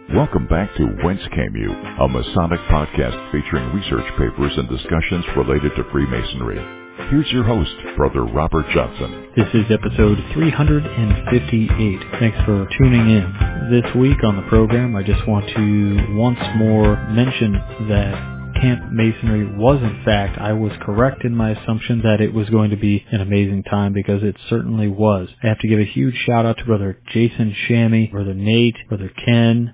Welcome back to Whence Came You, a Masonic podcast featuring research papers and discussions related to Freemasonry. Here's your host, Brother Robert Johnson. This is episode 358. Thanks for tuning in. This week on the program, I just want to once more mention that Camp Masonry was, in fact, I was correct in my assumption that it was going to be an amazing time, because it certainly was. I have to give a huge shout out to Brother Jason Shammy, Brother Nate, Brother Ken,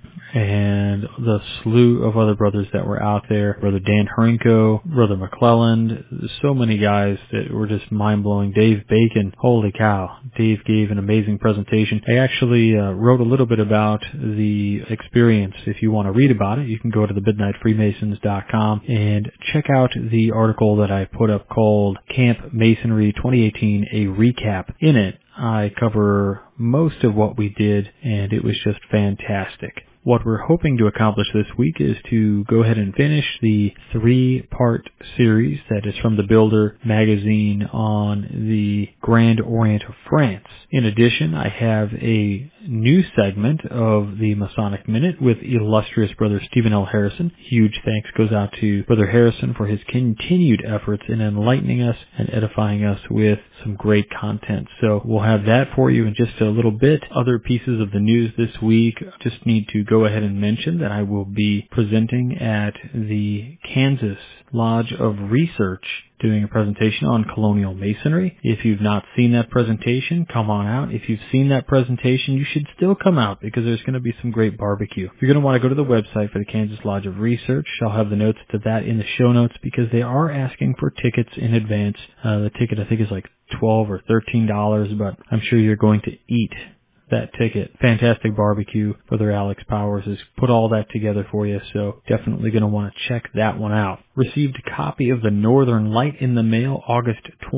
and the slew of other brothers that were out there. Brother Dan Hrinko, Brother McClelland, so many guys that were just mind-blowing. Dave Bacon, holy cow. Dave gave an amazing presentation. I actually wrote a little bit about the experience. If you want to read about it, you can go to the MidnightFreemasons.com and check out the article that I put up called Camp Masonry 2018, a recap. In it, I cover most of what we did, and it was just fantastic. What we're hoping to accomplish this week is to go ahead and finish the 3-part series that is from the Builder magazine on the Grand Orient of France. In addition, I have a new segment of the Masonic Minute with illustrious Brother Stephen L. Harrison. Huge thanks goes out to Brother Harrison for his continued efforts in enlightening us and edifying us with some great content. So we'll have that for you in just a little bit. Other pieces of the news this week, just need to go ahead and mention that I will be presenting at the Kansas Lodge of Research, doing a presentation on colonial masonry. If you've not seen that presentation, come on out. If you've seen that presentation, you should still come out, because there's going to be some great barbecue. You're going to want to go to the website for the Kansas Lodge of Research. I'll have the notes to that in the show notes, because they are asking for tickets in advance. The ticket, I think, is like $12 or $13, but I'm sure you're going to eat that ticket. Fantastic barbecue. Brother Alex Powers has put all that together for you, so definitely going to want to check that one out. Received a copy of the Northern Light in the mail, August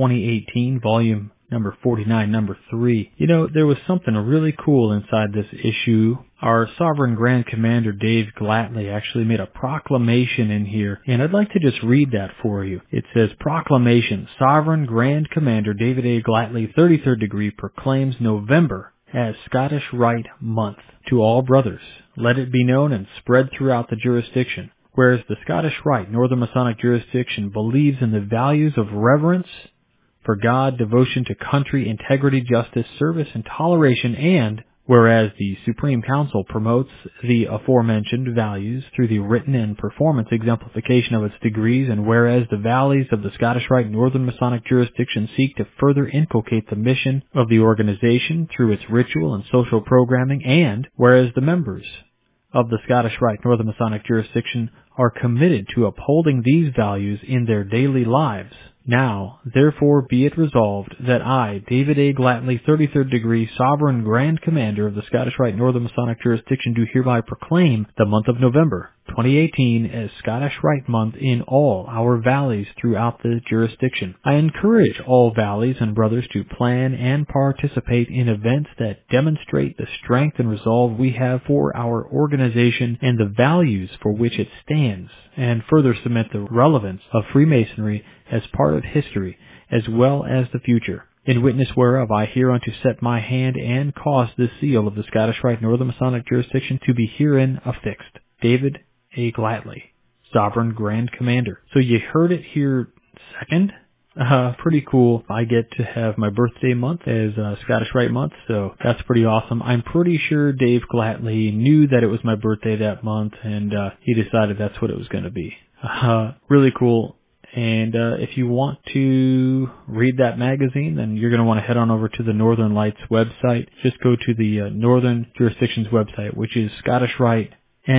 2018, volume number 49, number 3. You know, there was something really cool inside this issue. Our Sovereign Grand Commander Dave Glatley actually made a proclamation in here, and I'd like to just read that for you. It says, Proclamation, Sovereign Grand Commander David A. Glatley, 33rd degree, proclaims November as Scottish Rite Month. To all brothers, let it be known and spread throughout the jurisdiction. Whereas the Scottish Rite Northern Masonic jurisdiction believes in the values of reverence for God, devotion to country, integrity, justice, service, and toleration, and whereas the Supreme Council promotes the aforementioned values through the written and performance exemplification of its degrees, and whereas the valleys of the Scottish Rite Northern Masonic jurisdiction seek to further inculcate the mission of the organization through its ritual and social programming, and whereas the members of the Scottish Rite Northern Masonic jurisdiction are committed to upholding these values in their daily lives. Now, therefore, be it resolved that I, David A. Glatley, 33rd degree, Sovereign Grand Commander of the Scottish Rite Northern Masonic jurisdiction, do hereby proclaim the month of November 2018 as Scottish Rite Month in all our valleys throughout the jurisdiction. I encourage all valleys and brothers to plan and participate in events that demonstrate the strength and resolve we have for our organization and the values for which it stands, and further cement the relevance of Freemasonry as part of history as well as the future. In witness whereof I hereunto set my hand and cause this seal of the Scottish Rite Northern Masonic jurisdiction to be herein affixed. David A. Glatley, Sovereign Grand Commander. So you heard it here second. Pretty cool. I get to have my birthday month as Scottish Rite Month, so that's pretty awesome. I'm pretty sure Dave Glatley knew that it was my birthday that month, and he decided that's what it was going to be. Really cool. And if you want to read that magazine, then you're going to want to head on over to the Northern Lights website. Just go to the Northern Jurisdictions website, which is Scottish Rite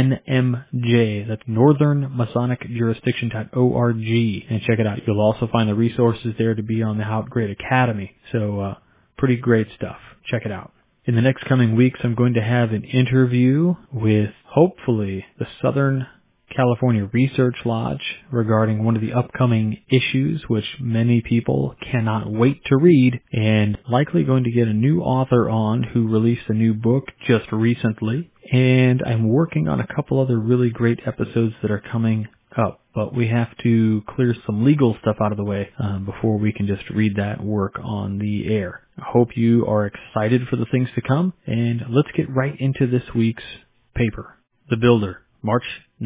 NMJ. That's Northern Masonic Jurisdiction.org, and check it out. You'll also find the resources there to be on the Hout Great Academy. So pretty great stuff. Check it out. In the next coming weeks, I'm going to have an interview with, hopefully, the Southern California Research Lodge regarding one of the upcoming issues, which many people cannot wait to read, and likely going to get a new author on who released a new book just recently. And I'm working on a couple other really great episodes that are coming up, but we have to clear some legal stuff out of the way before we can just read that work on the air. I hope you are excited for the things to come, and let's get right into this week's paper. The Builder, March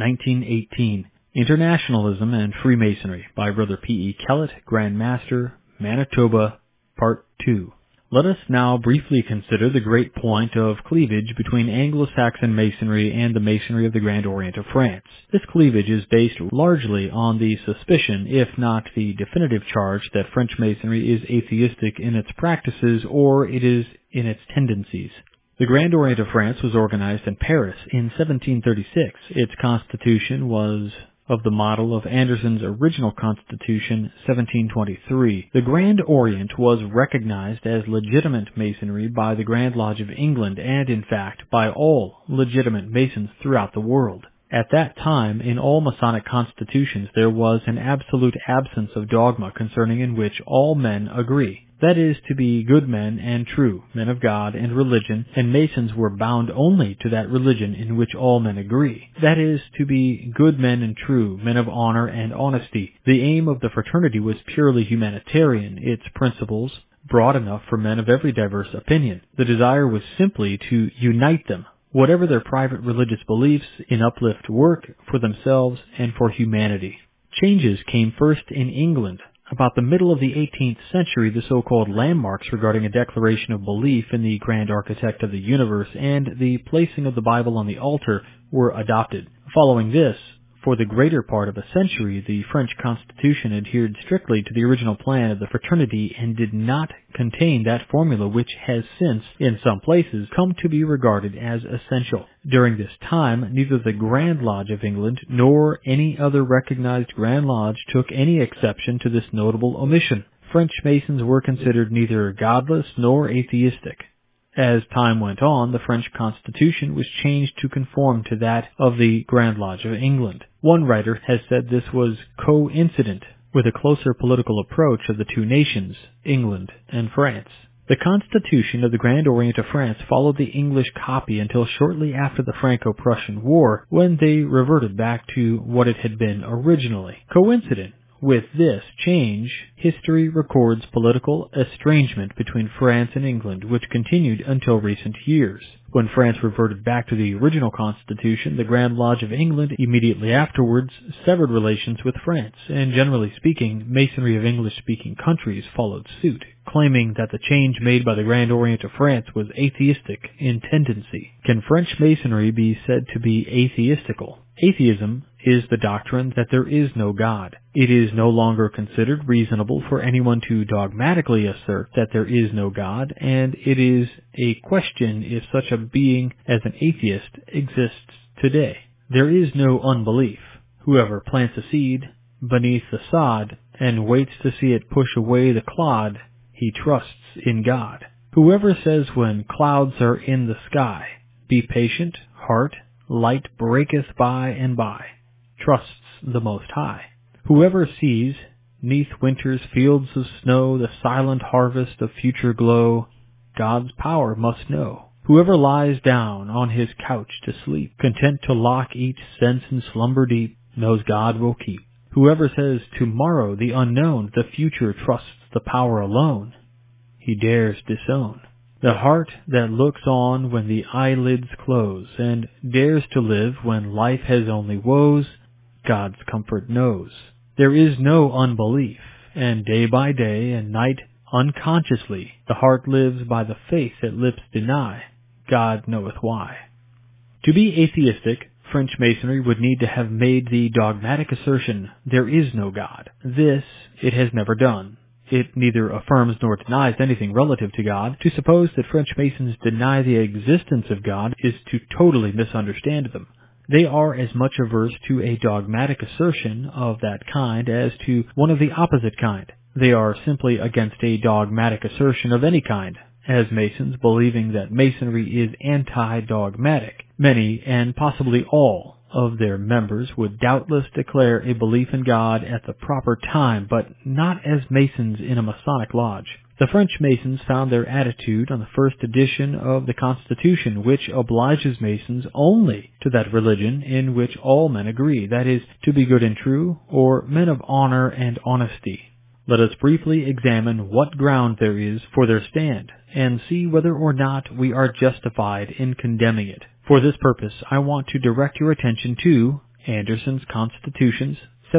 1918. Internationalism and Freemasonry by Brother P.E. Kellett, Grand Master, Manitoba, Part 2. Let us now briefly consider the great point of cleavage between Anglo-Saxon Masonry and the Masonry of the Grand Orient of France. This cleavage is based largely on the suspicion, if not the definitive charge, that French Masonry is atheistic in its practices or it is in its tendencies. The Grand Orient of France was organized in Paris in 1736. Its constitution was of the model of Anderson's original constitution, 1723. The Grand Orient was recognized as legitimate Masonry by the Grand Lodge of England and, in fact, by all legitimate Masons throughout the world. At that time, in all Masonic constitutions, there was an absolute absence of dogma concerning in which all men agree. That is, to be good men and true, men of God and religion, and Masons were bound only to that religion in which all men agree. That is, to be good men and true, men of honor and honesty. The aim of the fraternity was purely humanitarian, its principles broad enough for men of every diverse opinion. The desire was simply to unite them, whatever their private religious beliefs, in uplift work for themselves and for humanity. Changes came first in England. About the middle of the 18th century, the so-called landmarks regarding a declaration of belief in the Grand Architect of the Universe and the placing of the Bible on the altar were adopted. Following this, for the greater part of a century, the French Constitution adhered strictly to the original plan of the fraternity and did not contain that formula which has since, in some places, come to be regarded as essential. During this time, neither the Grand Lodge of England nor any other recognized Grand Lodge took any exception to this notable omission. French Masons were considered neither godless nor atheistic. As time went on, the French Constitution was changed to conform to that of the Grand Lodge of England. One writer has said this was coincident with a closer political approach of the two nations, England and France. The Constitution of the Grand Orient of France followed the English copy until shortly after the Franco-Prussian War, when they reverted back to what it had been originally. Coincident with this change, history records political estrangement between France and England, which continued until recent years. When France reverted back to the original constitution, the Grand Lodge of England immediately afterwards severed relations with France, and generally speaking, Masonry of English-speaking countries followed suit, claiming that the change made by the Grand Orient of France was atheistic in tendency. Can French Masonry be said to be atheistical? Atheism is the doctrine that there is no God. It is no longer considered reasonable for anyone to dogmatically assert that there is no God, and it is a question if such a being as an atheist exists today. There is no unbelief. Whoever plants a seed beneath the sod and waits to see it push away the clod, he trusts in God. Whoever says when clouds are in the sky, be patient, heart, light breaketh by and by, trusts the Most High. Whoever sees, 'neath winter's fields of snow, the silent harvest of future glow, God's power must know. Whoever lies down on his couch to sleep, content to lock each sense in slumber deep, knows God will keep. Whoever says tomorrow the unknown, the future trusts the power alone, he dares disown. The heart that looks on when the eyelids close, and dares to live when life has only woes, God's comfort knows. There is no unbelief, and day by day and night unconsciously the heart lives by the faith that lips deny, God knoweth why. To be atheistic, French Masonry would need to have made the dogmatic assertion, there is no God. This it has never done. It neither affirms nor denies anything relative to God. To suppose that French Masons deny the existence of God is to totally misunderstand them. They are as much averse to a dogmatic assertion of that kind as to one of the opposite kind. They are simply against a dogmatic assertion of any kind, as Masons, believing that Masonry is anti-dogmatic. Many, and possibly all, of their members would doubtless declare a belief in God at the proper time, but not as Masons in a Masonic lodge. The French Masons found their attitude on the first edition of the Constitution, which obliges Masons only to that religion in which all men agree, that is, to be good and true, or men of honor and honesty. Let us briefly examine what ground there is for their stand, and see whether or not we are justified in condemning it. For this purpose, I want to direct your attention to Anderson's Constitutions,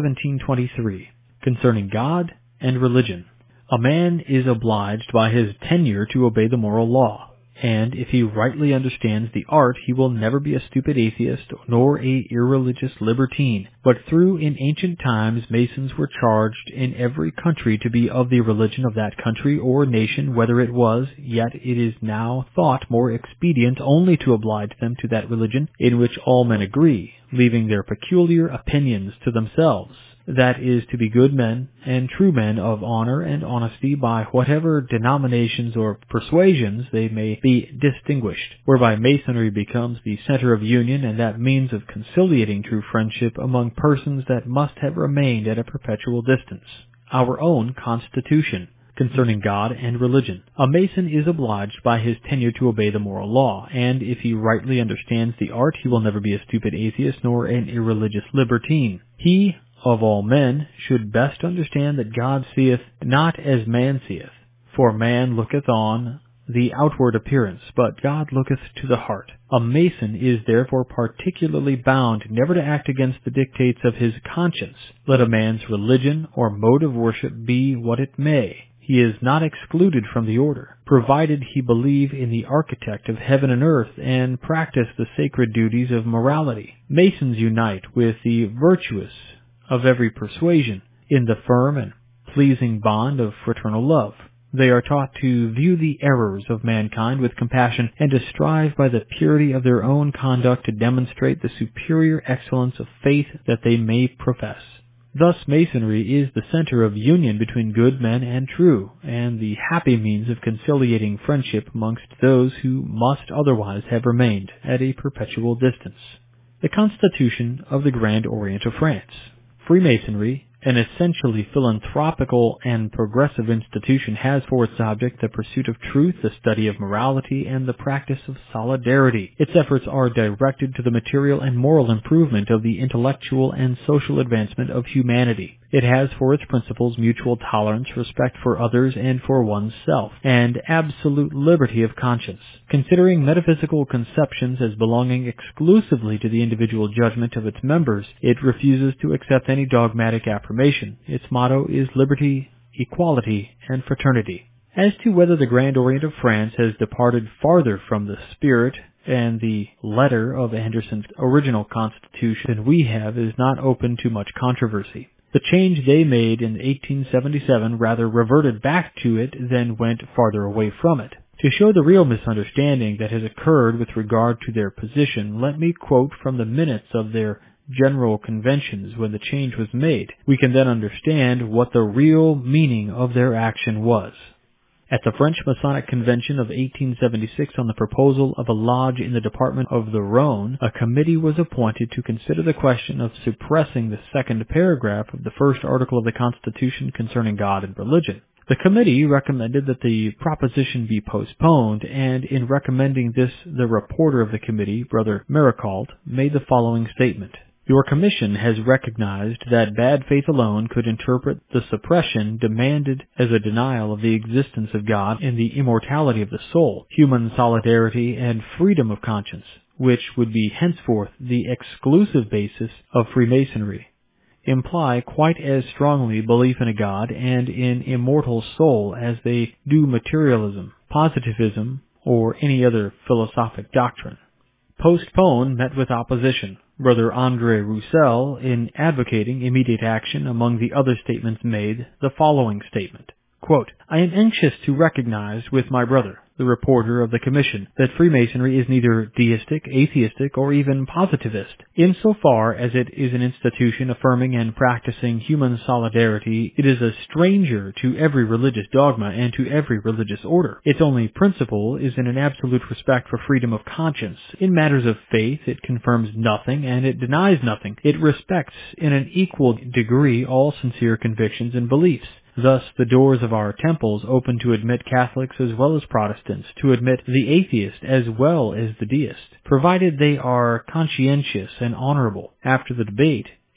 1723, concerning God and religion. A man is obliged by his tenure to obey the moral law, and if he rightly understands the art, he will never be a stupid atheist nor a irreligious libertine. But through in ancient times Masons were charged in every country to be of the religion of that country or nation, whether it was, yet it is now thought more expedient only to oblige them to that religion in which all men agree, leaving their peculiar opinions to themselves. That is, to be good men and true men of honor and honesty by whatever denominations or persuasions they may be distinguished, whereby Masonry becomes the center of union and that means of conciliating true friendship among persons that must have remained at a perpetual distance. Our own Constitution, concerning God and religion. A Mason is obliged by his tenure to obey the moral law, and if he rightly understands the art, he will never be a stupid atheist nor an irreligious libertine. He of all men should best understand that God seeth not as man seeth. For man looketh on the outward appearance, but God looketh to the heart. A Mason is therefore particularly bound never to act against the dictates of his conscience, let a man's religion or mode of worship be what it may. He is not excluded from the order, provided he believe in the architect of heaven and earth and practice the sacred duties of morality. Masons unite with the virtuous of every persuasion in the firm and pleasing bond of fraternal love. They are taught to view the errors of mankind with compassion and to strive by the purity of their own conduct to demonstrate the superior excellence of faith that they may profess. Thus Masonry is the center of union between good men and true, and the happy means of conciliating friendship amongst those who must otherwise have remained at a perpetual distance. The Constitution of the Grand Orient of France. Freemasonry, an essentially philanthropical and progressive institution, has for its object the pursuit of truth, the study of morality, and the practice of solidarity. Its efforts are directed to the material and moral improvement of the intellectual and social advancement of humanity. It has for its principles mutual tolerance, respect for others and for oneself, and absolute liberty of conscience. Considering metaphysical conceptions as belonging exclusively to the individual judgment of its members, it refuses to accept any dogmatic affirmation. Its motto is liberty, equality, and fraternity. As to whether the Grand Orient of France has departed farther from the spirit and the letter of Anderson's original constitution than we have is not open to much controversy. The change they made in 1877 rather reverted back to it than went farther away from it. To show the real misunderstanding that has occurred with regard to their position, let me quote from the minutes of their general conventions when the change was made. We can then understand what the real meaning of their action was. At the French Masonic Convention of 1876, on the proposal of a lodge in the Department of the Rhone, a committee was appointed to consider the question of suppressing the second paragraph of the first article of the Constitution concerning God and religion. The committee recommended that the proposition be postponed, and in recommending this, the reporter of the committee, Brother Maricault, made the following statement. Your commission has recognized that bad faith alone could interpret the suppression demanded as a denial of the existence of God and the immortality of the soul, human solidarity, and freedom of conscience, which would be henceforth the exclusive basis of Freemasonry, imply quite as strongly belief in a God and in immortal soul as they do materialism, positivism, or any other philosophic doctrine. Postpone met with opposition. Brother André Roussel, in advocating immediate action among the other statements made, the following statement. Quote, I am anxious to recognize with my brother, the reporter of the Commission, that Freemasonry is neither deistic, atheistic, or even positivist. Insofar as it is an institution affirming and practicing human solidarity, it is a stranger to every religious dogma and to every religious order. Its only principle is in an absolute respect for freedom of conscience. In matters of faith, it confirms nothing and it denies nothing. It respects in an equal degree all sincere convictions and beliefs. Thus, the doors of our temples open to admit Catholics as well as Protestants, to admit the atheist as well as the deist, provided they are conscientious and honorable. After the debate,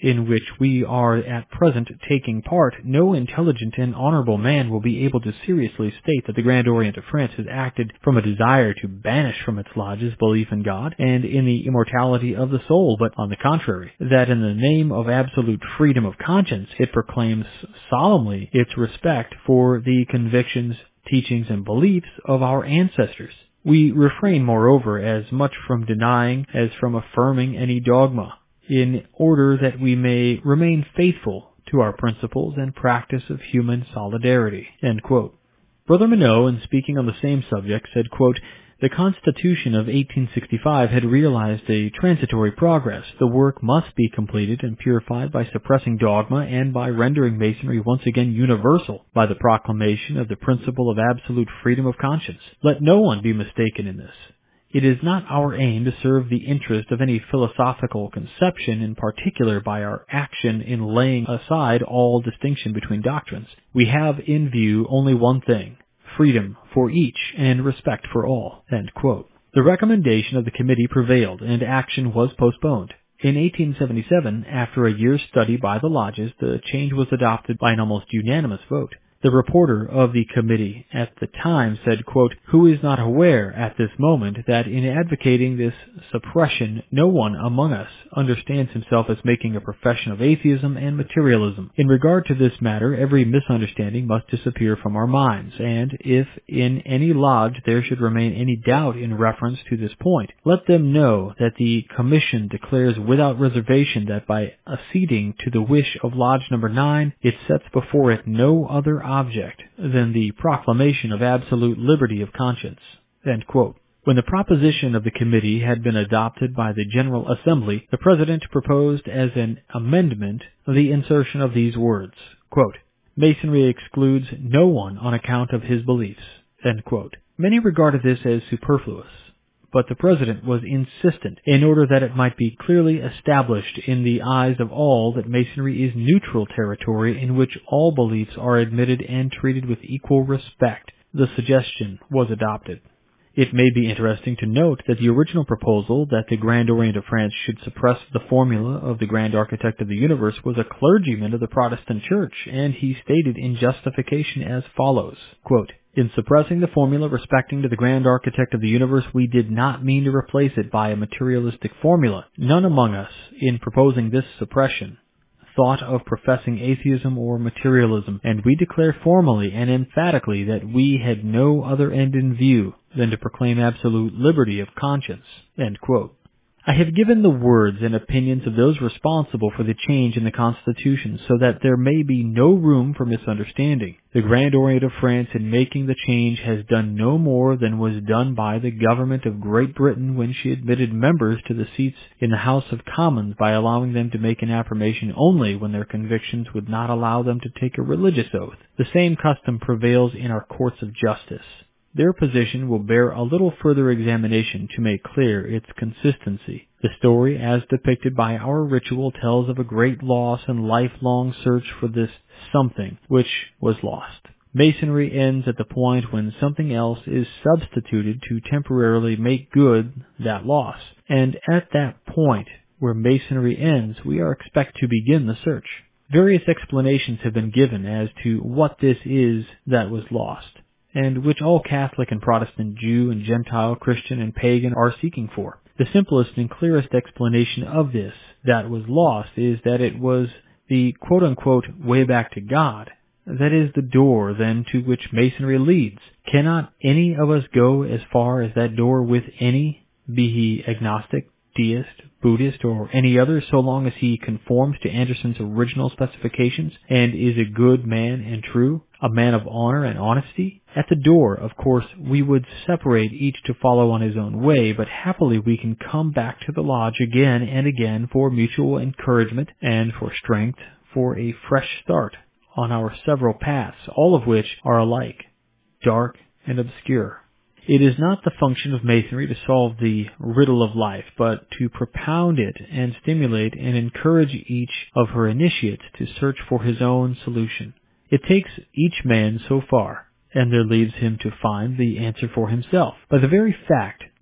in which we are at present taking part, no intelligent and honorable man will be able to seriously state that the Grand Orient of France has acted from a desire to banish from its lodges belief in God and in the immortality of the soul, but on the contrary, that in the name of absolute freedom of conscience, it proclaims solemnly its respect for the convictions, teachings, and beliefs of our ancestors. We refrain, moreover, as much from denying as from affirming any dogma, in order that we may remain faithful to our principles and practice of human solidarity." End quote. Brother Minot, in speaking on the same subject, said, quote, "The Constitution of 1865 had realized a transitory progress. The work must be completed and purified by suppressing dogma and by rendering Masonry once again universal by the proclamation of the principle of absolute freedom of conscience. Let no one be mistaken in this. It is not our aim to serve the interest of any philosophical conception in particular by our action in laying aside all distinction between doctrines. We have in view only one thing: freedom for each and respect for all." End quote. The recommendation of the committee prevailed, and action was postponed. In 1877, after a year's study by the lodges, the change was adopted by an almost unanimous vote. The reporter of the committee at the time said, quote, "Who is not aware at this moment that in advocating this suppression no one among us understands himself as making a profession of atheism and materialism. In regard to this matter, every misunderstanding must disappear from our minds, and if in any lodge there should remain any doubt in reference to this point, let them know that the Commission declares without reservation that by acceding to the wish of Lodge No. 9, it sets before it no other object than the proclamation of absolute liberty of conscience." End quote. When the proposition of the committee had been adopted by the General Assembly, the President proposed as an amendment the insertion of these words, quote, "Masonry excludes no one on account of his beliefs." End quote. Many regarded this as superfluous, but the President was insistent in order that it might be clearly established in the eyes of all that Masonry is neutral territory in which all beliefs are admitted and treated with equal respect. The suggestion was adopted. It may be interesting to note that the original proposal that the Grand Orient of France should suppress the formula of the Grand Architect of the Universe was a clergyman of the Protestant Church, and he stated in justification as follows, quote, "In suppressing the formula respecting to the Grand Architect of the Universe, we did not mean to replace it by a materialistic formula. None among us, in proposing this suppression, thought of professing atheism or materialism, and we declare formally and emphatically that we had no other end in view than to proclaim absolute liberty of conscience." End quote. I have given the words and opinions of those responsible for the change in the Constitution so that there may be no room for misunderstanding. The Grand Orient of France in making the change has done no more than was done by the government of Great Britain when she admitted members to the seats in the House of Commons by allowing them to make an affirmation only when their convictions would not allow them to take a religious oath. The same custom prevails in our courts of justice. Their position will bear a little further examination to make clear its consistency. The story, as depicted by our ritual, tells of a great loss and lifelong search for this something which was lost. Masonry ends at the point when something else is substituted to temporarily make good that loss. And at that point where Masonry ends, we are expected to begin the search. Various explanations have been given as to what this is that was lost, and which all Catholic and Protestant, Jew and Gentile, Christian and pagan are seeking for. The simplest and clearest explanation of this that was lost is that it was the quote-unquote way back to God. That is the door, then, to which Masonry leads. Cannot any of us go as far as that door with any, be he agnostic, deist, Buddhist, or any other, so long as he conforms to Anderson's original specifications and is a good man and true, a man of honor and honesty? At the door, of course, we would separate each to follow on his own way, but happily we can come back to the lodge again and again for mutual encouragement and for strength for a fresh start on our several paths, all of which are alike, dark and obscure. It is not the function of Masonry to solve the riddle of life, but to propound it and stimulate and encourage each of her initiates to search for his own solution. It takes each man so far, and there leaves him to find the answer for himself. By the very fact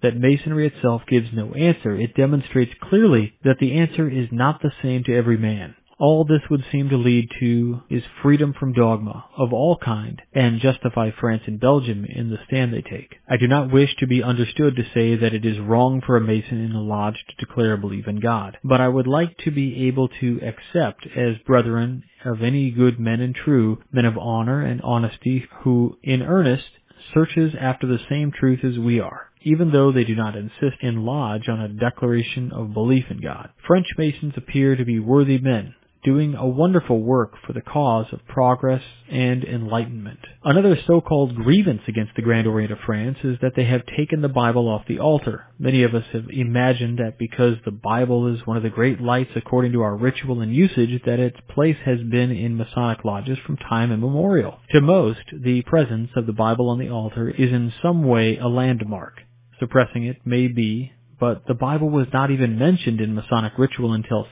that Masonry itself gives no answer, it demonstrates clearly that the answer is not the same to every man. All this would seem to lead to is freedom from dogma of all kind and justify France and Belgium in the stand they take. I do not wish to be understood to say that it is wrong for a Mason in a lodge to declare a belief in God, but I would like to be able to accept as brethren of any good men and true, men of honor and honesty who, in earnest, searches after the same truth as we are, even though they do not insist in lodge on a declaration of belief in God. French Masons appear to be worthy men, doing a wonderful work for the cause of progress and enlightenment. Another so-called grievance against the Grand Orient of France is that they have taken the Bible off the altar. Many of us have imagined that because the Bible is one of the great lights according to our ritual and usage, that its place has been in Masonic lodges from time immemorial. To most, the presence of the Bible on the altar is in some way a landmark. Suppressing it may be, but the Bible was not even mentioned in Masonic ritual until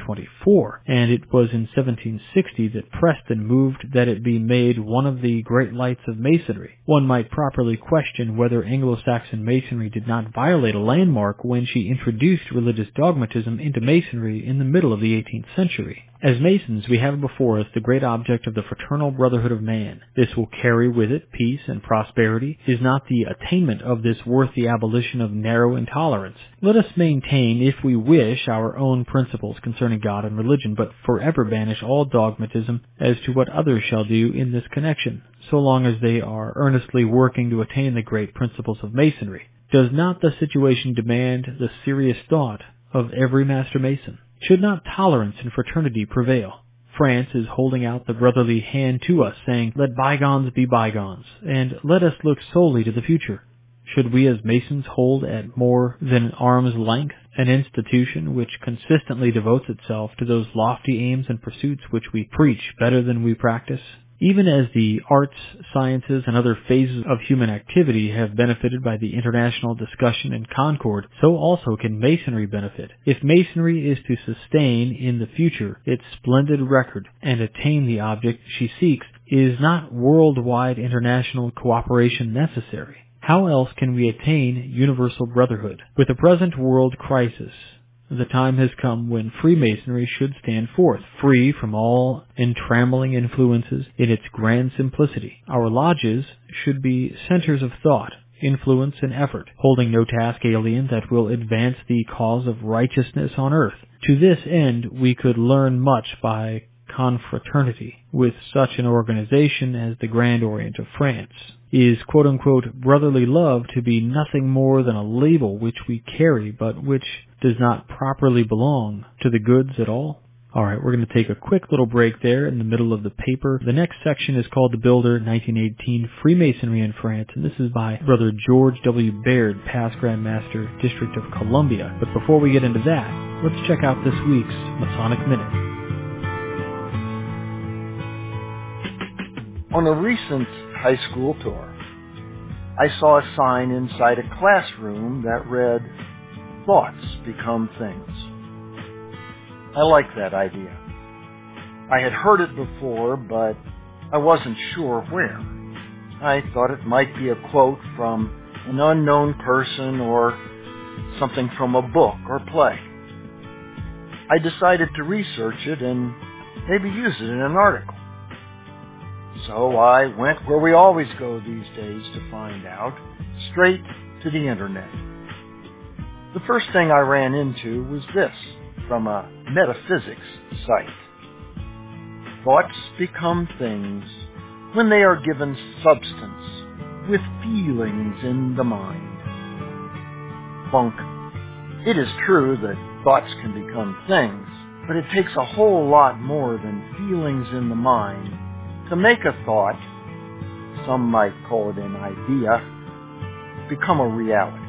1724, and it was in 1760 that Preston moved that it be made one of the great lights of Masonry. One might properly question whether Anglo-Saxon Masonry did not violate a landmark when she introduced religious dogmatism into Masonry in the middle of the 18th century. As Masons, we have before us the great object of the fraternal brotherhood of man. This will carry with it peace and prosperity. Is not the attainment of this worth the abolition of narrow intolerance? Let us maintain, if we wish, our own principles concerning God and religion, but forever banish all dogmatism as to what others shall do in this connection, so long as they are earnestly working to attain the great principles of Masonry. Does not the situation demand the serious thought of every Master Mason? Should not tolerance and fraternity prevail? France is holding out the brotherly hand to us, saying, "Let bygones be bygones, and let us look solely to the future." Should we as Masons hold at more than an arm's length an institution which consistently devotes itself to those lofty aims and pursuits which we preach better than we practice? Even as the arts, sciences, and other phases of human activity have benefited by the international discussion and concord, so also can Masonry benefit. If Masonry is to sustain in the future its splendid record and attain the object she seeks, is not worldwide international cooperation necessary? How else can we attain universal brotherhood? With the present world crisis, the time has come when Freemasonry should stand forth, free from all entrammeling influences in its grand simplicity. Our lodges should be centers of thought, influence, and effort, holding no task alien that will advance the cause of righteousness on earth. To this end, we could learn much by confraternity with such an organization as the Grand Orient of France. Is quote-unquote brotherly love to be nothing more than a label which we carry but which does not properly belong to the goods at all? Alright, we're going to take a quick little break there in the middle of the paper. The next section is called The Builder, 1918, Freemasonry in France, and this is by Brother George W. Baird, past Grand Master, District of Columbia. But before we get into that, let's check out this week's Masonic Minute. On a recent high school tour, I saw a sign inside a classroom that read, "Thoughts become things." I like that idea. I had heard it before, but I wasn't sure where. I thought it might be a quote from an unknown person or something from a book or play. I decided to research it and maybe use it in an article. So I went where we always go these days to find out, straight to the internet. The first thing I ran into was this, from a metaphysics site. Thoughts become things when they are given substance, with feelings in the mind. Bunk. It is true that thoughts can become things, but it takes a whole lot more than feelings in the mind to make a thought, some might call it an idea, become a reality.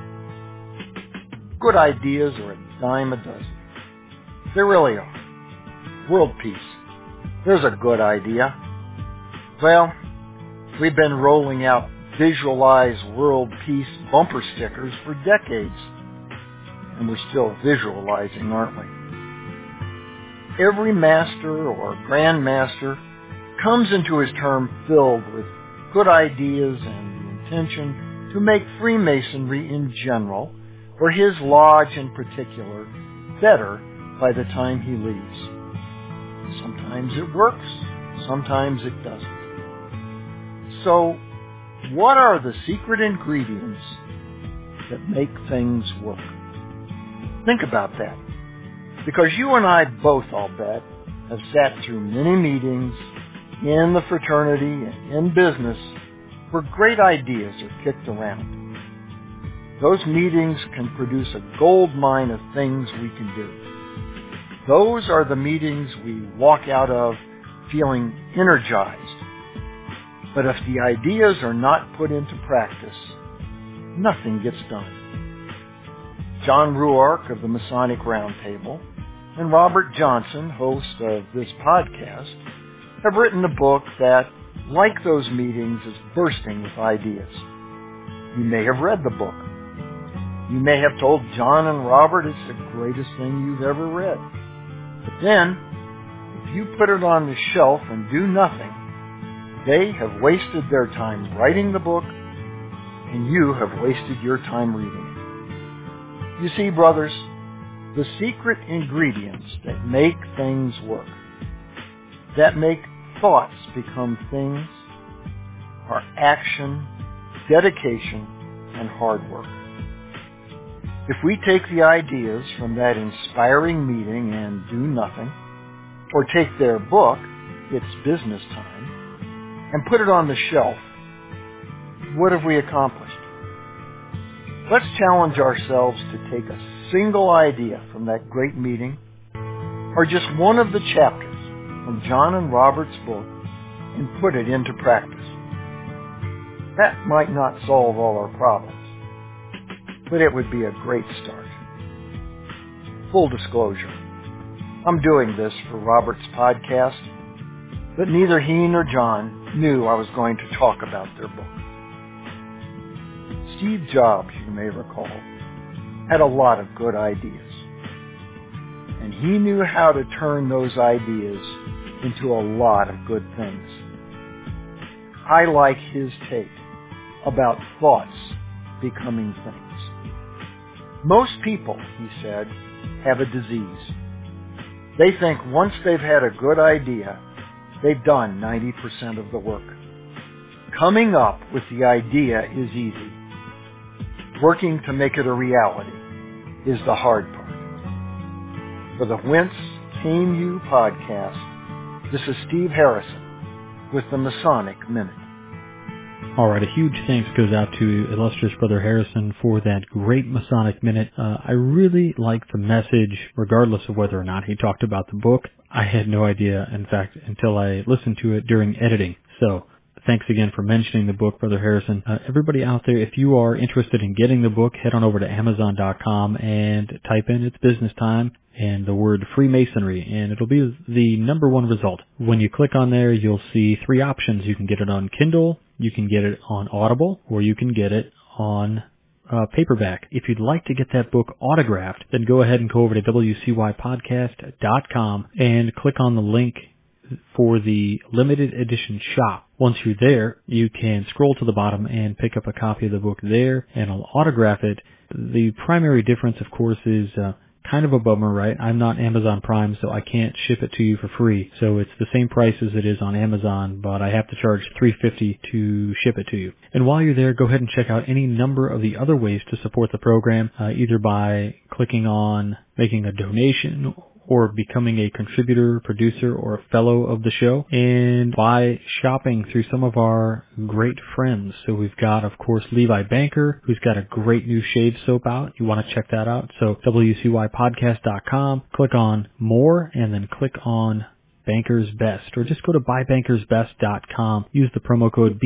Good ideas are a dime a dozen. They really are. World peace. There's a good idea. Well, we've been rolling out visualize world peace bumper stickers for decades, and we're still visualizing, aren't we? Every master or grand master comes into his term filled with good ideas and the intention to make Freemasonry in general, or his lodge in particular, better by the time he leaves. Sometimes it works, sometimes it doesn't. So, what are the secret ingredients that make things work? Think about that. Because you and I both, I'll bet, have sat through many meetings in the fraternity and in business where great ideas are kicked around. Those meetings can produce a gold mine of things we can do. Those are the meetings we walk out of feeling energized. But if the ideas are not put into practice, nothing gets done. John Ruark of the Masonic Roundtable and Robert Johnson, host of this podcast, have written a book that, like those meetings, is bursting with ideas. You may have read the book. You may have told John and Robert it's the greatest thing you've ever read. But then, if you put it on the shelf and do nothing, they have wasted their time writing the book, and you have wasted your time reading it. You see, brothers, the secret ingredients that make things work, that make thoughts become things, are action, dedication, and hard work. If we take the ideas from that inspiring meeting and do nothing, or take their book, It's Business Time, and put it on the shelf, what have we accomplished? Let's challenge ourselves to take a single idea from that great meeting, or just one of the chapters from John and Robert's book, and put it into practice. That might not solve all our problems, but it would be a great start. Full disclosure, I'm doing this for Robert's podcast, but neither he nor John knew I was going to talk about their book. Steve Jobs, you may recall, had a lot of good ideas, and he knew how to turn those ideas into a lot of good things. I like his take about thoughts becoming things. Most people, he said, have a disease. They think once they've had a good idea, they've done 90% of the work. Coming up with the idea is easy. Working to make it a reality is the hard part. For the Whence Came You podcast, this is Steve Harrison with the Masonic Minute. All right, a huge thanks goes out to illustrious Brother Harrison for that great Masonic Minute. I really liked the message, regardless of whether or not he talked about the book. I had no idea, in fact, until I listened to it during editing. So thanks again for mentioning the book, Brother Harrison. Everybody out there, if you are interested in getting the book, head on over to Amazon.com and type in It's Business Time and the word Freemasonry, and it'll be the number one result. When you click on there, you'll see three options. You can get it on Kindle, you can get it on Audible, or you can get it on paperback. If you'd like to get that book autographed, then go ahead and go over to WCYpodcast.com and click on the link for the limited edition shop. Once you're there, you can scroll to the bottom and pick up a copy of the book there, and I'll autograph it. The primary difference, of course, is kind of a bummer, right? I'm not Amazon Prime, so I can't ship it to you for free. So it's the same price as it is on Amazon, but I have to charge $3.50 to ship it to you. And while you're there, go ahead and check out any number of the other ways to support the program, either by clicking on making a donation or becoming a contributor, producer, or a fellow of the show, and by shopping through some of our great friends. So we've got, of course, Levi Banker, who's got a great new shave soap out. You want to check that out. So WCYpodcast.com, click on More, and then click on Banker's Best, or just go to buybankersbest.com. Use the promo code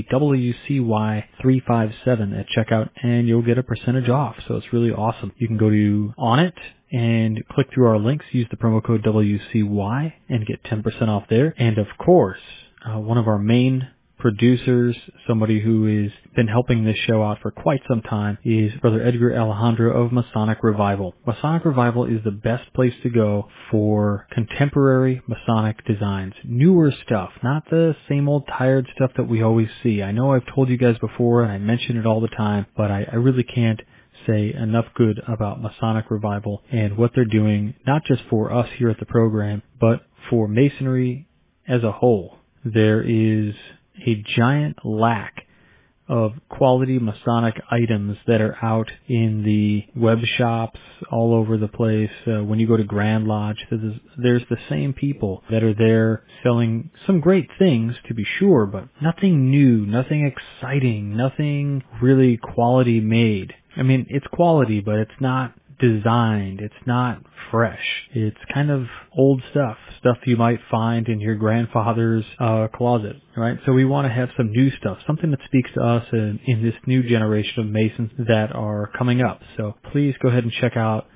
BBWCY357 at checkout, and you'll get a percentage off. So it's really awesome. You can go to Onnit and click through our links, use the promo code WCY, and get 10% off there. And of course, one of our main producers, somebody who has been helping this show out for quite some time, is Brother Edgar Alejandro of Masonic Revival. Masonic Revival is the best place to go for contemporary Masonic designs. Newer stuff, not the same old tired stuff that we always see. I know I've told you guys before, and I mention it all the time, but I really can't say enough good about Masonic Revival and what they're doing, not just for us here at the program, but for Masonry as a whole. There is a giant lack of quality Masonic items that are out in the web shops all over the place. When you go to Grand Lodge, there's the same people that are there selling some great things, to be sure, but nothing new, nothing exciting, nothing really quality made. I mean, it's quality, but it's not designed. It's not fresh. It's kind of old stuff you might find in your grandfather's closet, right? So we want to have some new stuff, something that speaks to us in this new generation of Masons that are coming up. So please go ahead and check out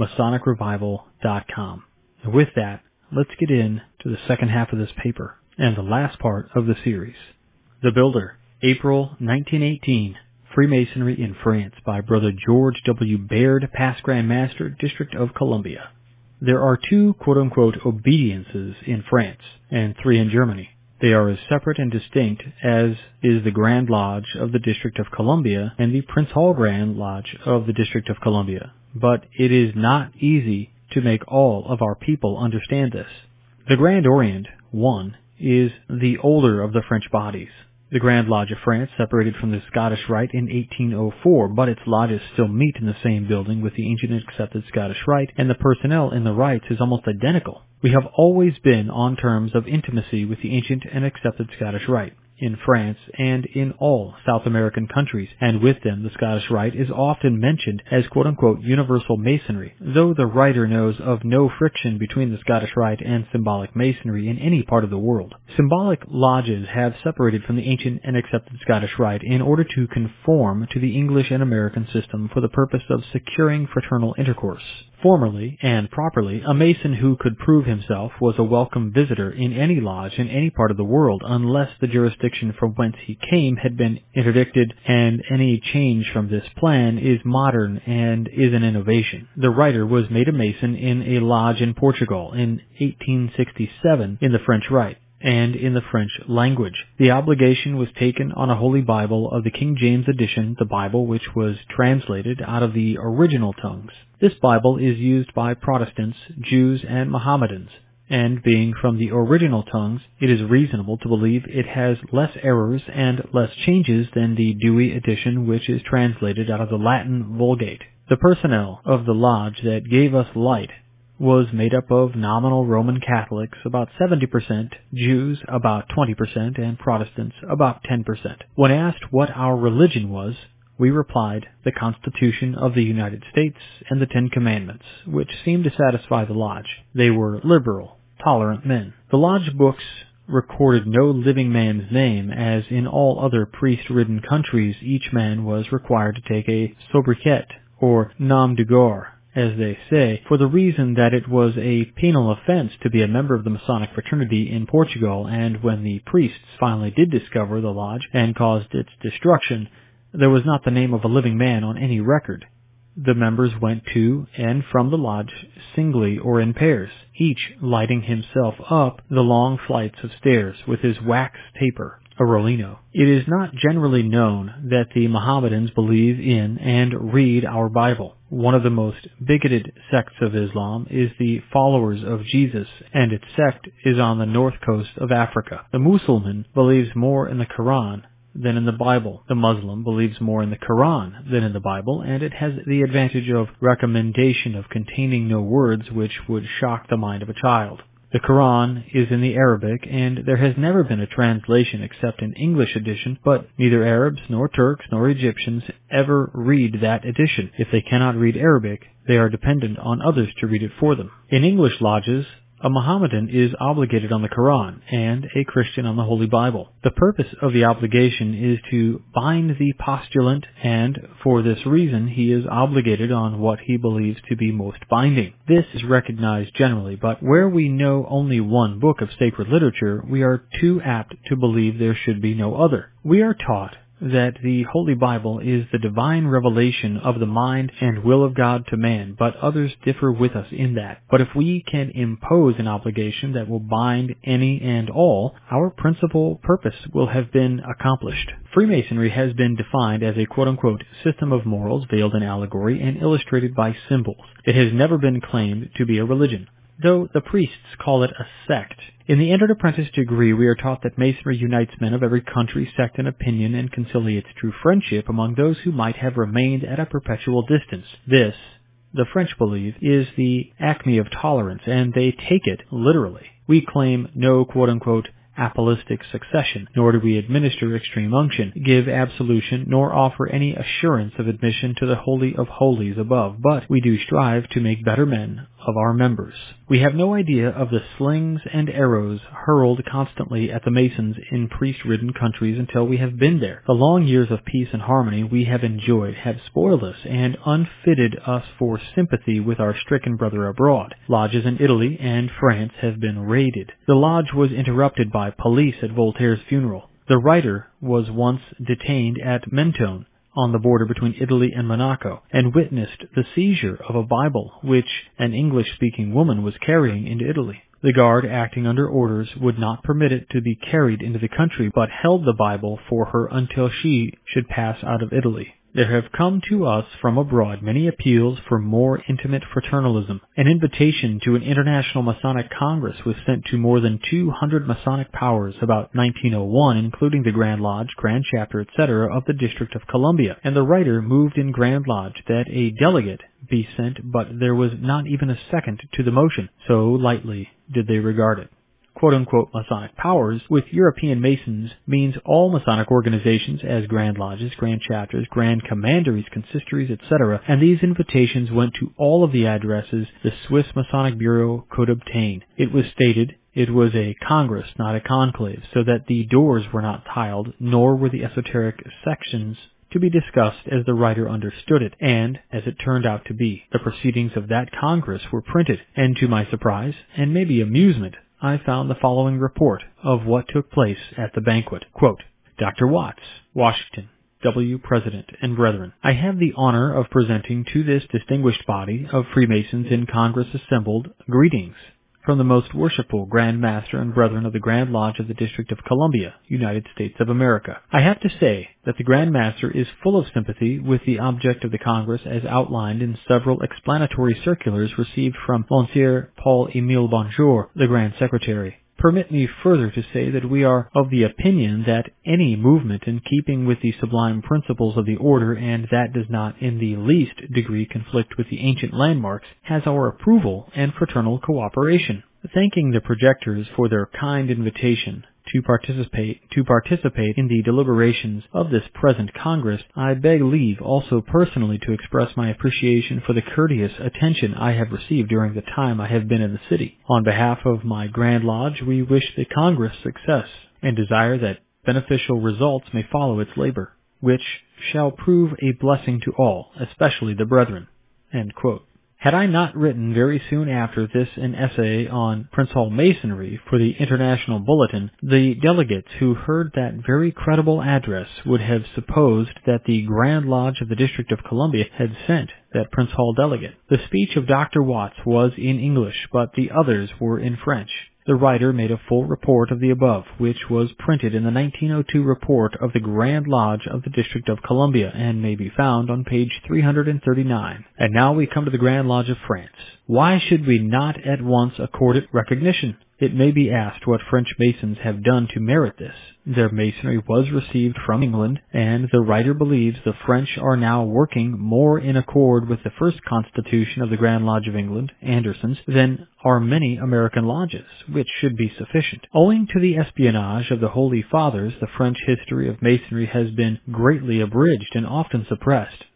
MasonicRevival.com. And with that, let's get in to the second half of this paper and the last part of the series. The Builder, April 1918. Freemasonry in France by Brother George W. Baird, Past Grand Master, District of Columbia. There are 2 quote-unquote obediences in France and 3 in Germany. They are as separate and distinct as is the Grand Lodge of the District of Columbia and the Prince Hall Grand Lodge of the District of Columbia. But it is not easy to make all of our people understand this. The Grand Orient, 1, is the older of the French bodies. The Grand Lodge of France separated from the Scottish Rite in 1804, but its lodges still meet in the same building with the ancient and accepted Scottish Rite, and the personnel in the rites is almost identical. We have always been on terms of intimacy with the ancient and accepted Scottish Rite in France and in all South American countries, and with them the Scottish Rite is often mentioned as quote-unquote universal Masonry, though the writer knows of no friction between the Scottish Rite and symbolic Masonry in any part of the world. Symbolic lodges have separated from the ancient and accepted Scottish Rite in order to conform to the English and American system for the purpose of securing fraternal intercourse. Formerly and properly, a Mason who could prove himself was a welcome visitor in any lodge in any part of the world, unless the jurisdiction from whence he came had been interdicted, and any change from this plan is modern and is an innovation. The writer was made a Mason in a lodge in Portugal in 1867 in the French Rite and in the French language. The obligation was taken on a Holy Bible of the King James edition, the Bible which was translated out of the original tongues. This Bible is used by Protestants, Jews, and Mohammedans, and being from the original tongues, it is reasonable to believe it has less errors and less changes than the Dewey edition which is translated out of the Latin Vulgate. The personnel of the lodge that gave us light was made up of nominal Roman Catholics, about 70%, Jews, about 20%, and Protestants, about 10%. When asked what our religion was, we replied, the Constitution of the United States and the 10 Commandments, which seemed to satisfy the lodge. They were liberal, tolerant men. The lodge books recorded no living man's name, as in all other priest-ridden countries each man was required to take a sobriquet, or nom de guerre, as they say, for the reason that it was a penal offense to be a member of the Masonic fraternity in Portugal, and when the priests finally did discover the lodge and caused its destruction, there was not the name of a living man on any record. The members went to and from the lodge singly or in pairs, each lighting himself up the long flights of stairs with his wax taper, a Rolino. It is not generally known that the Mohammedans believe in and read our Bible. One of the most bigoted sects of Islam is the Followers of Jesus, and its sect is on the north coast of Africa. The Muslim believes more in the Quran than in the Bible. The Muslim believes more in the Quran than in the Bible, and it has the advantage of recommendation of containing no words which would shock the mind of a child. The Quran is in the Arabic, and there has never been a translation except an English edition, but neither Arabs nor Turks nor Egyptians ever read that edition. If they cannot read Arabic, they are dependent on others to read it for them. In English lodges, A Mohammedan is obligated on the Quran and a Christian on the Holy Bible. The purpose of the obligation is to bind the postulant, and for this reason he is obligated on what he believes to be most binding. This is recognized generally, but where we know only one book of sacred literature, we are too apt to believe there should be no other. We are taught that the Holy Bible is the divine revelation of the mind and will of God to man, but others differ with us in that. But if we can impose an obligation that will bind any and all, our principal purpose will have been accomplished. Freemasonry has been defined as a quote-unquote system of morals veiled in allegory and illustrated by symbols. It has never been claimed to be a religion, though the priests call it a sect. In the entered apprentice degree, we are taught that Masonry unites men of every country, sect, and opinion, and conciliates true friendship among those who might have remained at a perpetual distance. This, the French believe, is the acme of tolerance, and they take it literally. We claim no quote-unquote apostolic succession, nor do we administer extreme unction, give absolution, nor offer any assurance of admission to the Holy of Holies above, but we do strive to make better men of our members. We have no idea of the slings and arrows hurled constantly at the Masons in priest-ridden countries until we have been there. The long years of peace and harmony we have enjoyed have spoiled us and unfitted us for sympathy with our stricken brother abroad. Lodges in Italy and France have been raided. The lodge was interrupted by police at Voltaire's funeral. The writer was once detained at Mentone, on the border between Italy and Monaco, and witnessed the seizure of a Bible which an English-speaking woman was carrying into Italy. The guard, acting under orders, would not permit it to be carried into the country, but held the Bible for her until she should pass out of Italy. There have come to us from abroad many appeals for more intimate fraternalism. An invitation to an international Masonic Congress was sent to more than 200 Masonic powers about 1901, including the Grand Lodge, Grand Chapter, etc. of the District of Columbia, and the writer moved in Grand Lodge that a delegate be sent, but there was not even a second to the motion, so lightly did they regard it. Quote-unquote Masonic powers with European Masons means all Masonic organizations as Grand Lodges, Grand Chapters, Grand Commanderies, Consistories, etc., and these invitations went to all of the addresses the Swiss Masonic Bureau could obtain. It was stated it was a congress, not a conclave, so that the doors were not tiled, nor were the esoteric sections to be discussed as the writer understood it, and, as it turned out to be, the proceedings of that Congress were printed, and to my surprise, and maybe amusement, I found the following report of what took place at the banquet. Quote, Dr. Watts, Washington, W. President and Brethren, I have the honor of presenting to this distinguished body of Freemasons in Congress assembled greetings from the most worshipful Grand Master and Brethren of the Grand Lodge of the District of Columbia, United States of America. I have to say that the Grand Master is full of sympathy with the object of the Congress as outlined in several explanatory circulars received from Monsieur Paul-Émile Bonjour, the Grand Secretary. Permit me further to say that we are of the opinion that any movement in keeping with the sublime principles of the order, and that does not in the least degree conflict with the ancient landmarks, has our approval and fraternal cooperation. Thanking the projectors for their kind invitation to participate in the deliberations of this present Congress, I beg leave also personally to express my appreciation for the courteous attention I have received during the time I have been in the city. On behalf of my Grand Lodge, we wish the Congress success and desire that beneficial results may follow its labor, which shall prove a blessing to all, especially the brethren. End quote. Had I not written very soon after this an essay on Prince Hall Masonry for the International Bulletin, the delegates who heard that very credible address would have supposed that the Grand Lodge of the District of Columbia had sent that Prince Hall delegate. The speech of Dr. Watts was in English, but the others were in French. The writer made a full report of the above, which was printed in the 1902 report of the Grand Lodge of the District of Columbia, and may be found on page 339. And now we come to the Grand Lodge of France. Why should we not at once accord it recognition? It may be asked what French Masons have done to merit this. Their Masonry was received from England, and the writer believes the French are now working more in accord with the first constitution of the Grand Lodge of England, Anderson's, than are many American lodges, which should be sufficient. Owing to the espionage of the Holy Fathers, the French history of Masonry has been greatly abridged and often suppressed.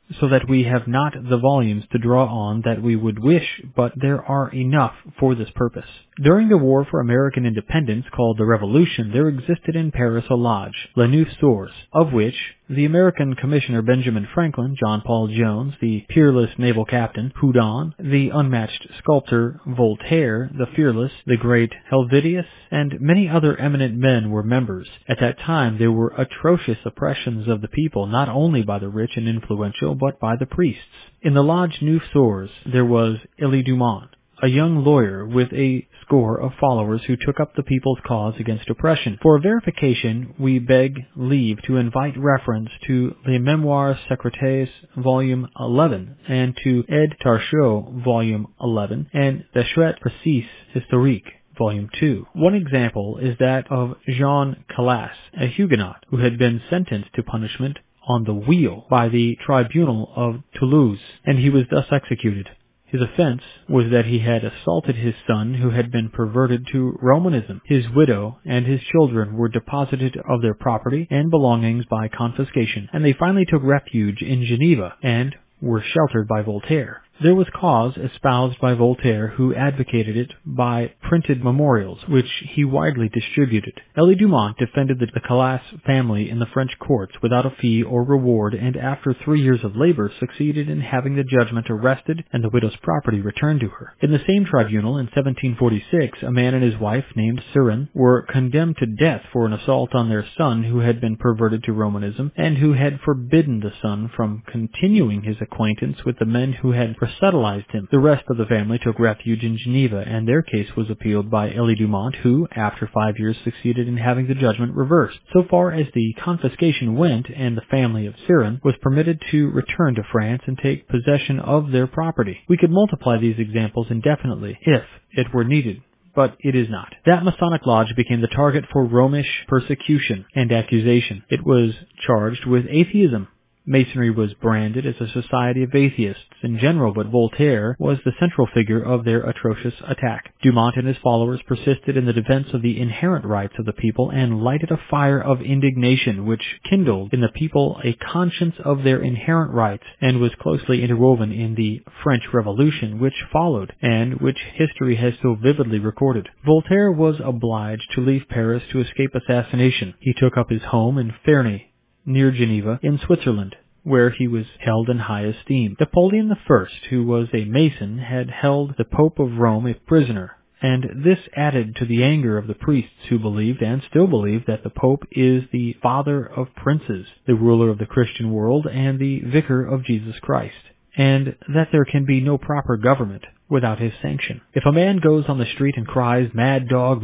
so that we have not the volumes to draw on that we would wish, but there are enough for this purpose. During the War for American Independence, called the Revolution, there existed in Paris a lodge, Les Neuf Soeurs, of which the American Commissioner Benjamin Franklin, John Paul Jones, the peerless naval captain Houdon, the unmatched sculptor Voltaire, the fearless, the great Helvetius, and many other eminent men were members. At that time there were atrocious oppressions of the people, not only by the rich and influential, but by the priests. In the Lodge Neuf Soeurs there was Elie Dumont, a young lawyer with a score of followers who took up the people's cause against oppression. For verification, we beg leave to invite reference to Les Mémoires Secrètes, Volume 11, and to Ed Tarchot, Volume 11, and Bechuet Précis Historique, Volume 2. One example is that of Jean Calas, a Huguenot who had been sentenced to punishment on the wheel by the tribunal of Toulouse, and he was thus executed. His offense was that he had assaulted his son, who had been perverted to Romanism. His widow and his children were deposited of their property and belongings by confiscation, and they finally took refuge in Geneva and were sheltered by Voltaire. There was cause espoused by Voltaire, who advocated it by printed memorials, which he widely distributed. Elie Dumont defended the Calas family in the French courts without a fee or reward, and after 3 years of labor succeeded in having the judgment arrested and the widow's property returned to her. In the same tribunal, in 1746, a man and his wife, named Surin, were condemned to death for an assault on their son, who had been perverted to Romanism, and who had forbidden the son from continuing his acquaintance with the men who had proselytized him. The rest of the family took refuge in Geneva, and their case was appealed by Elie Dumont, who, after 5 years, succeeded in having the judgment reversed. So far as the confiscation went, and the family of Surin was permitted to return to France and take possession of their property. We could multiply these examples indefinitely, if it were needed, but it is not. That Masonic Lodge became the target for Romish persecution and accusation. It was charged with atheism. Masonry was branded as a society of atheists in general, but Voltaire was the central figure of their atrocious attack. Dumont and his followers persisted in the defense of the inherent rights of the people and lighted a fire of indignation which kindled in the people a conscience of their inherent rights and was closely interwoven in the French Revolution which followed and which history has so vividly recorded. Voltaire was obliged to leave Paris to escape assassination. He took up his home in Ferney, near Geneva, in Switzerland, where he was held in high esteem. Napoleon I, who was a Mason, had held the Pope of Rome a prisoner, and this added to the anger of the priests who believed, and still believe, that the Pope is the father of princes, the ruler of the Christian world, and the vicar of Jesus Christ, and that there can be no proper government without his sanction. If a man goes on the street and cries, mad dog,"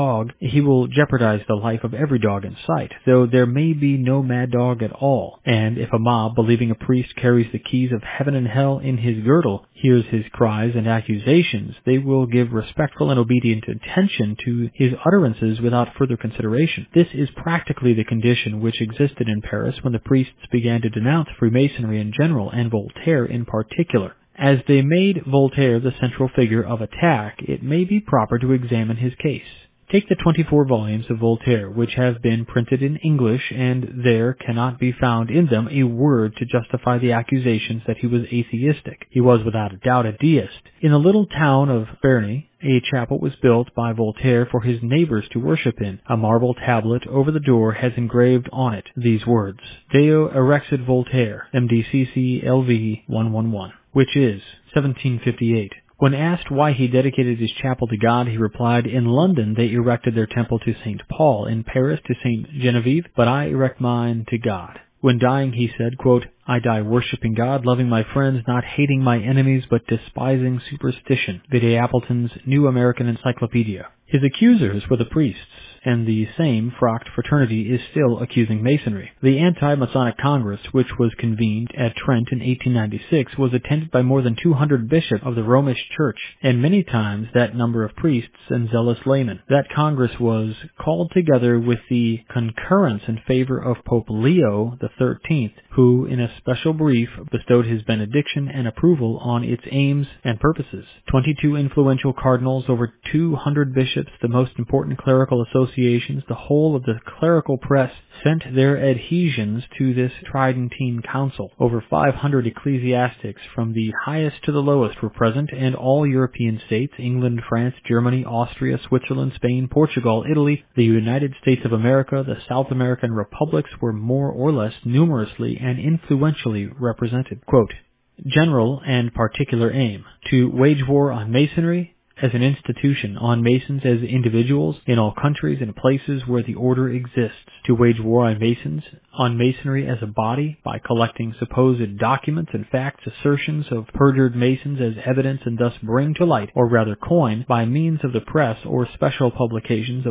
he will jeopardize the life of every dog in sight, though there may be no mad dog at all. And if a mob, believing a priest carries the keys of heaven and hell in his girdle, hears his cries and accusations, they will give respectful and obedient attention to his utterances without further consideration. This is practically the condition which existed in Paris when the priests began to denounce Freemasonry in general, and Voltaire in particular. As they made Voltaire the central figure of attack, it may be proper to examine his case. Take the 24 volumes of Voltaire, which have been printed in English, and there cannot be found in them a word to justify the accusations that he was atheistic. He was without a doubt a deist. In the little town of Ferney, a chapel was built by Voltaire for his neighbors to worship in. A marble tablet over the door has engraved on it these words: Deo erexit Voltaire, MDCC LV 111, which is 1758. When asked why he dedicated his chapel to God, he replied, "In London they erected their temple to St. Paul, in Paris to St. Genevieve, but I erect mine to God." When dying, he said, quote, "I die worshiping God, loving my friends, not hating my enemies, but despising superstition." Vide Appleton's New American Encyclopedia. His accusers were the priests, and the same frocked fraternity is still accusing Masonry. The Anti-Masonic Congress, which was convened at Trent in 1896, was attended by more than 200 bishops of the Romish Church, and many times that number of priests and zealous laymen. That Congress was called together with the concurrence in favor of Pope Leo XIII, who, in a special brief, bestowed his benediction and approval on its aims and purposes. 22 influential cardinals, over 200 bishops, the most important clerical associations, the whole of the clerical press sent their adhesions to this Tridentine Council. Over 500 ecclesiastics from the highest to the lowest were present, and all European states, England, France, Germany, Austria, Switzerland, Spain, Portugal, Italy, the United States of America, the South American republics were more or less numerously and influentially represented. Quote, general and particular aim, to wage war on Masonry as an institution, on Masons as individuals, in all countries and places where the order exists, to wage war on Masons, on Masonry as a body, by collecting supposed documents and facts, assertions of perjured Masons as evidence, and thus bring to light, or rather coin, by means of the press or special publications,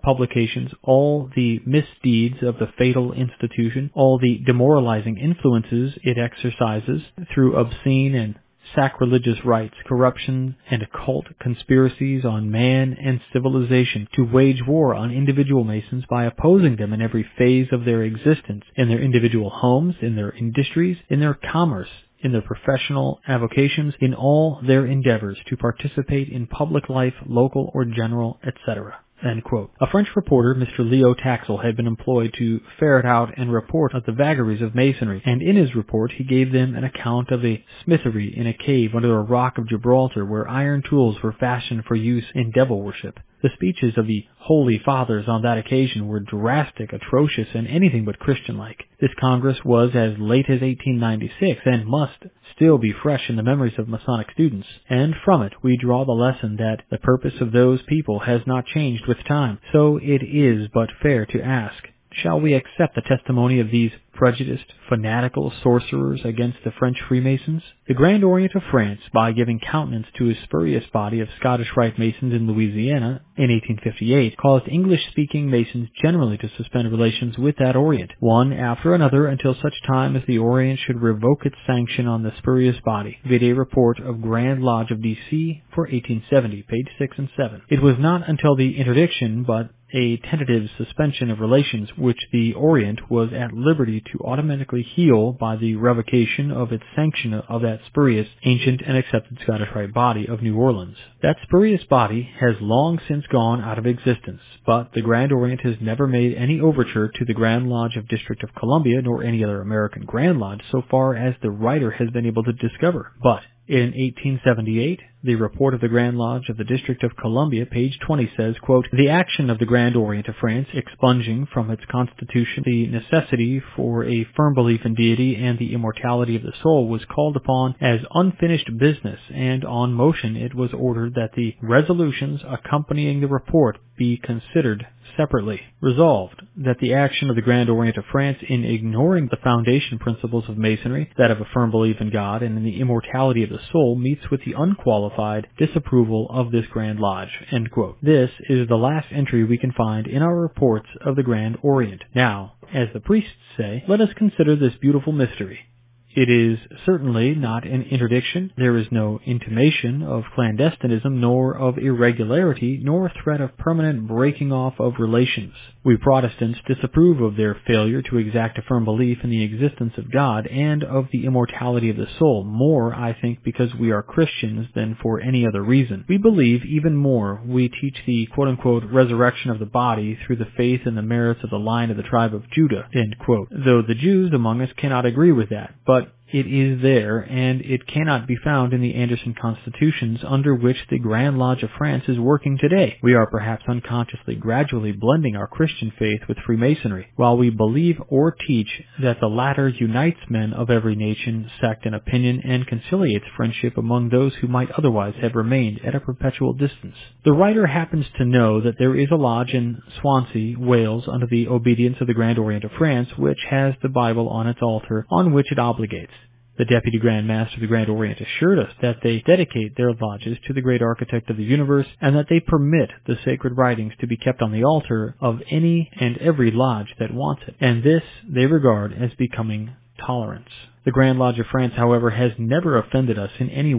all the misdeeds of the fatal institution, all the demoralizing influences it exercises through obscene and sacrilegious rites, corruption, and occult conspiracies on man and civilization, to wage war on individual Masons by opposing them in every phase of their existence, in their individual homes, in their industries, in their commerce, in their professional avocations, in all their endeavors to participate in public life, local or general, etc. End quote. A French reporter, Mr. Leo Taxel, had been employed to ferret out and report of the vagaries of Masonry, and in his report he gave them an account of a smithery in a cave under a rock of Gibraltar where iron tools were fashioned for use in devil worship. The speeches of the Holy Fathers on that occasion were drastic, atrocious, and anything but Christian-like. This Congress was as late as 1896 and must still be fresh in the memories of Masonic students, and from it we draw the lesson that the purpose of those people has not changed with time. So it is but fair to ask, shall we accept the testimony of these prejudiced, fanatical sorcerers against the French Freemasons? The Grand Orient of France, by giving countenance to a spurious body of Scottish Rite Masons in Louisiana in 1858, caused English-speaking Masons generally to suspend relations with that Orient, one after another, until such time as the Orient should revoke its sanction on the spurious body. Vide report of Grand Lodge of D.C. for 1870, page 6 and 7. It was not until the interdiction, but a tentative suspension of relations, which the Orient was at liberty to automatically heal by the revocation of its sanction of that spurious, ancient, and accepted Scottish Rite body of New Orleans. That spurious body has long since gone out of existence, but the Grand Orient has never made any overture to the Grand Lodge of District of Columbia, nor any other American Grand Lodge, so far as the writer has been able to discover. But in 1878, the report of the Grand Lodge of the District of Columbia, page 20, says, quote, the action of the Grand Orient of France, expunging from its constitution the necessity for a firm belief in deity and the immortality of the soul, was called upon as unfinished business, and on motion it was ordered that the resolutions accompanying the report be considered separately. Resolved, that the action of the Grand Orient of France in ignoring the foundation principles of Masonry, that of a firm belief in God and in the immortality of the soul, meets with the unqualified disapproval of this Grand Lodge. End quote. This is the last entry we can find in our reports of the Grand Orient. Now, as the priests say, let us consider this beautiful mystery. It is certainly not an interdiction. There is no intimation of clandestinism, nor of irregularity, nor threat of permanent breaking off of relations. We Protestants disapprove of their failure to exact a firm belief in the existence of God and of the immortality of the soul, more, I think, because we are Christians than for any other reason. We believe even more. We teach the quote-unquote resurrection of the body through the faith in the merits of the line of the tribe of Judah, end quote. Though the Jews among us cannot agree with that, but it is there, and it cannot be found in the Anderson constitutions under which the Grand Lodge of France is working today. We are perhaps unconsciously gradually blending our Christian faith with Freemasonry, while we believe or teach that the latter unites men of every nation, sect, and opinion, and conciliates friendship among those who might otherwise have remained at a perpetual distance. The writer happens to know that there is a lodge in Swansea, Wales, under the obedience of the Grand Orient of France, which has the Bible on its altar, on which it obligates. The Deputy Grand Master of the Grand Orient assured us that they dedicate their lodges to the great architect of the universe, and that they permit the sacred writings to be kept on the altar of any and every lodge that wants it, and this they regard as becoming tolerance. The Grand Lodge of France, however, has never offended us in any way.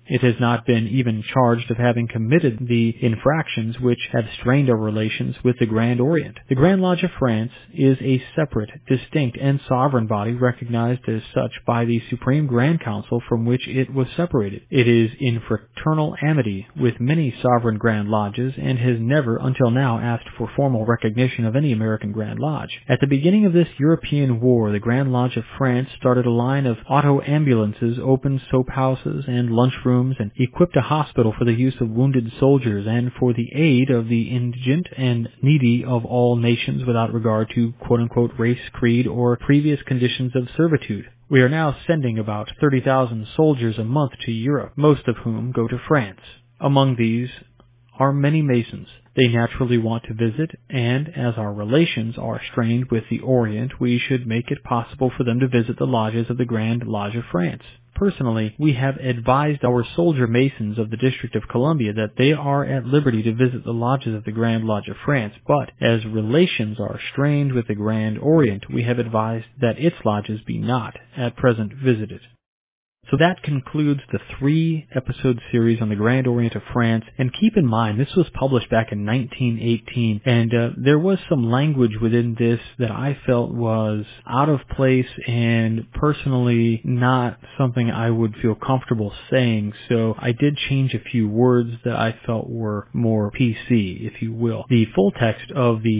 It has not been even charged of having committed the infractions which have strained our relations with the Grand Orient. The Grand Lodge of France is a separate, distinct, and sovereign body recognized as such by the Supreme Grand Council from which it was separated. It is in fraternal amity with many sovereign Grand Lodges and has never until now asked for formal recognition of any American Grand Lodge. At the beginning of this European war, the Grand Lodge of France started a line of auto ambulances, opened soap houses and lunchrooms, and equipped a hospital for the use of wounded soldiers and for the aid of the indigent and needy of all nations without regard to quote-unquote race, creed, or previous conditions of servitude. We are now sending about 30,000 soldiers a month to Europe, most of whom go to France. Among these are many Masons. They naturally want to visit, and as our relations are strained with the Orient, we should make it possible for them to visit the lodges of the Grand Lodge of France. Personally, we have advised our soldier Masons of the District of Columbia that they are at liberty to visit the lodges of the Grand Lodge of France, but as relations are strained with the Grand Orient, we have advised that its lodges be not at present visited. So that concludes the 3-episode series on the Grand Orient of France, and keep in mind, this was published back in 1918, and there was some language within this that I felt was out of place and personally not something I would feel comfortable saying, so I did change a few words that I felt were more PC, if you will. The full text of the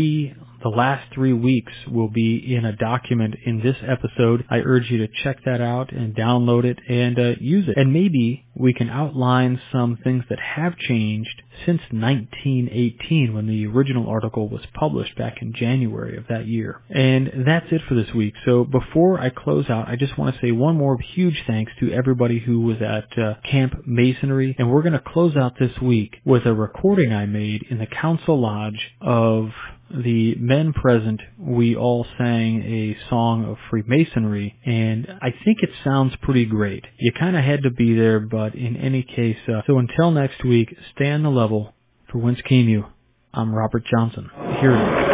last 3 weeks will be in a document in this episode. I urge you to check that out and download it and use it. And maybe we can outline some things that have changed since 1918 when the original article was published back in January of that year. And that's it for this week. So before I close out, I just want to say one more huge thanks to everybody who was at Camp Masonry. And we're going to close out this week with a recording I made in the Council Lodge of the men present. We all sang a song of Freemasonry, and I think it sounds pretty great. You kind of had to be there, but in any case, so until next week, stay on the level. For Whence Came You, I'm Robert Johnson. Here it is.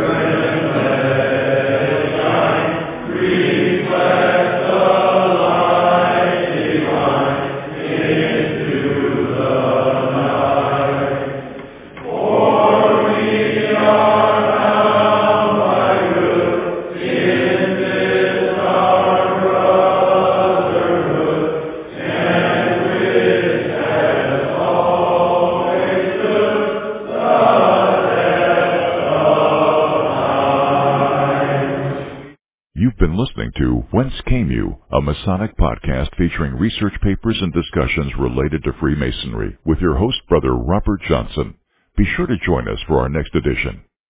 You've been listening to Whence Came You, a Masonic podcast featuring research papers and discussions related to Freemasonry with your host, Brother Robert Johnson. Be sure to join us for our next edition.